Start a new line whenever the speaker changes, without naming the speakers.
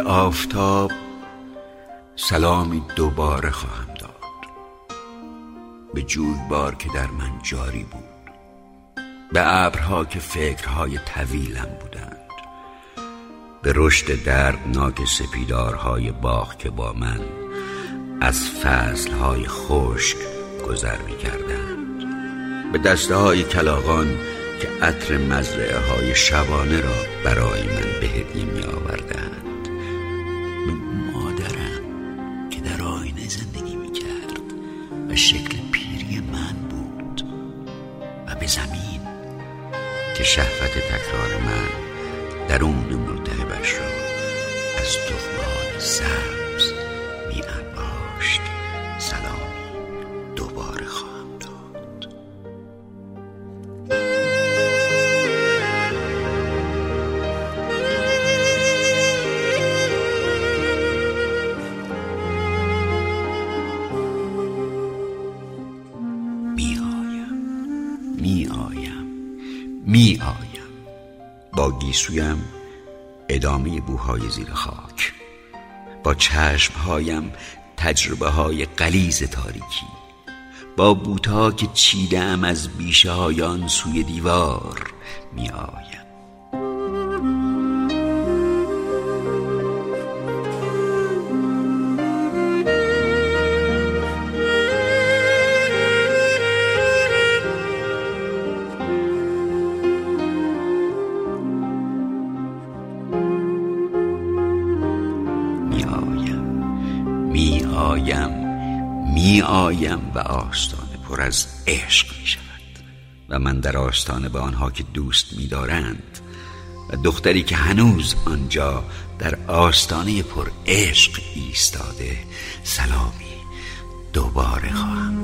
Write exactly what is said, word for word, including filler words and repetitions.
به آفتاب سلامی دوباره خواهم داد، به جویبار که در من جاری بود، به ابرها که فکرهای طویلم بودند، به رشد دردناک سپیدارهای باغ که با من از فصلهای خشک گذر می کردند، به دسته های کلاغان که عطر مزرعه های شبانه را برای من به هدیه می آوردند، به مادرم که در آینه زندگی می کرد و شکل پیری من بود، و به زمین که شهوت تکرار من درون ملتهبش را از تخم‌های سبز می انباشت. سلامی دوباره خواهم داد. می آیم می آیم می آیم با گیسویم ادامه بوهای زیر خاک، با چشمهایم تجربه های غلیظ تاریکی، با بوتا که چیدم از بیشه های آن سوی دیوار می آیم. می آیم می آیم و آستانه پر از عشق می شود و من در آستانه به آنها که دوست می دارند و دختری که هنوز آنجا در آستانه پر عشق ایستاده سلامی دوباره خواهم